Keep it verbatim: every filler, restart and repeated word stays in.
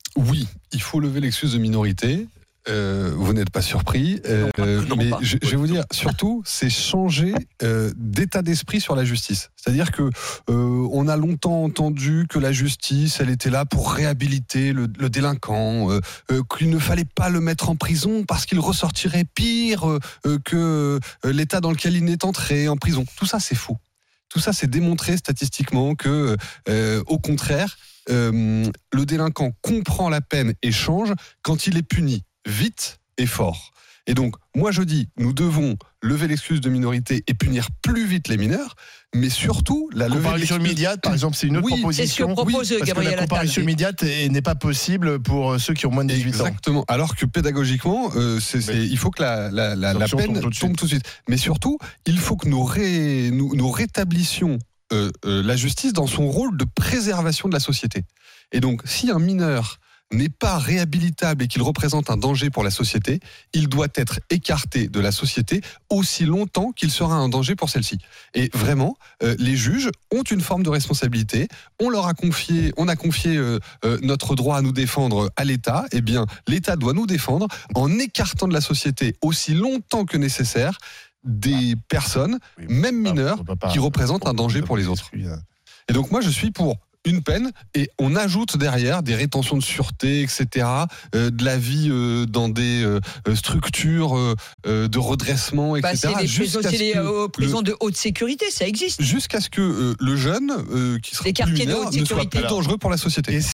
Oui, il faut lever l'excuse de minorité. Euh, vous n'êtes pas surpris, euh, non, non, mais pas. Je, je vais vous dire, surtout, c'est changer euh, d'état d'esprit sur la justice. C'est-à-dire que euh, on a longtemps entendu que la justice, elle était là pour réhabiliter le, le délinquant, euh, euh, qu'il ne fallait pas le mettre en prison parce qu'il ressortirait pire euh, que euh, l'état dans lequel il est entré en prison. Tout ça, c'est faux. Tout ça, c'est démontré statistiquement que, euh, au contraire, euh, le délinquant comprend la peine et change quand il est puni vite et fort. Et donc, moi je dis, nous devons lever l'excuse de minorité et punir plus vite les mineurs, mais surtout la comparution immédiate, par exemple, c'est une autre oui, proposition. C'est ce que propose oui, Gabriel Attal. Parce que la comparution immédiate n'est pas possible pour ceux qui ont moins de dix-huit ans. Exactement. Alors que pédagogiquement, euh, c'est, c'est, il faut que la, la, la, la peine tombe tout, tombe tout de suite. Mais surtout, il faut que nous, ré, nous, nous rétablissions euh, euh, la justice dans son rôle de préservation de la société. Et donc, si un mineur n'est pas réhabilitable et qu'il représente un danger pour la société, il doit être écarté de la société aussi longtemps qu'il sera un danger pour celle-ci. Et vraiment, euh, les juges ont une forme de responsabilité. On leur a confié, on a confié euh, euh, notre droit à nous défendre à l'État. Eh bien, l'État doit nous défendre en écartant de la société aussi longtemps que nécessaire des personnes, oui, même mineures, pas, qui représentent un danger pour les autres. Et donc moi, je suis pour une peine, et on ajoute derrière des rétentions de sûreté, et cetera, euh, de la vie euh, dans des euh, structures euh, de redressement, et cetera. Bah, c'est les prisons, c'est les euh, prisons le, de haute sécurité, ça existe. Jusqu'à ce que euh, le jeune, euh, qui sera les plus mineur, ne soit plus dangereux pour la société. Et